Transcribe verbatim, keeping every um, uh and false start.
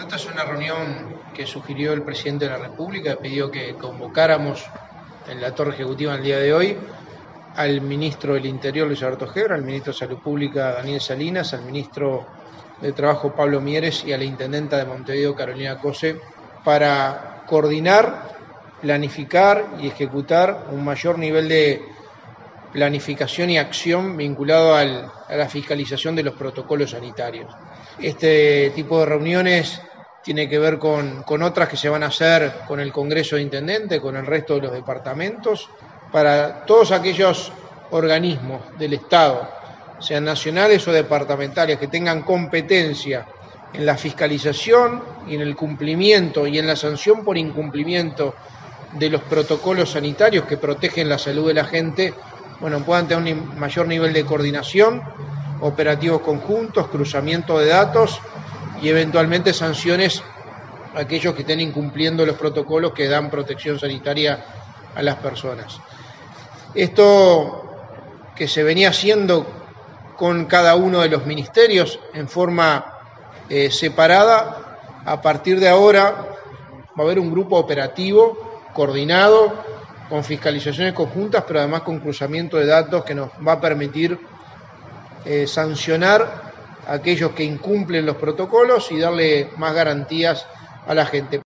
esta es una reunión que sugirió el presidente de la República, pidió que convocáramos en la Torre Ejecutiva en el día de hoy al ministro del Interior, Luis Alberto Hebrard, al ministro de Salud Pública, Daniel Salinas, al ministro de Trabajo, Pablo Mieres, y a la intendenta de Montevideo, Carolina Cose, para coordinar, planificar y ejecutar un mayor nivel de planificación y acción vinculado al, a la fiscalización de los protocolos sanitarios. Este tipo de reuniones tiene que ver con, con otras que se van a hacer con el Congreso de Intendentes, con el resto de los departamentos, para todos aquellos organismos del Estado, sean nacionales o departamentales, que tengan competencia en la fiscalización y en el cumplimiento y en la sanción por incumplimiento de los protocolos sanitarios que protegen la salud de la gente, bueno, puedan tener un mayor nivel de coordinación, operativos conjuntos, cruzamiento de datos y eventualmente sanciones a aquellos que estén incumpliendo los protocolos que dan protección sanitaria a las personas. Esto que se venía haciendo con cada uno de los ministerios en forma eh, separada, a partir de ahora va a haber un grupo operativo coordinado, con fiscalizaciones conjuntas, pero además con cruzamiento de datos que nos va a permitir eh, sancionar a aquellos que incumplen los protocolos y darle más garantías a la gente.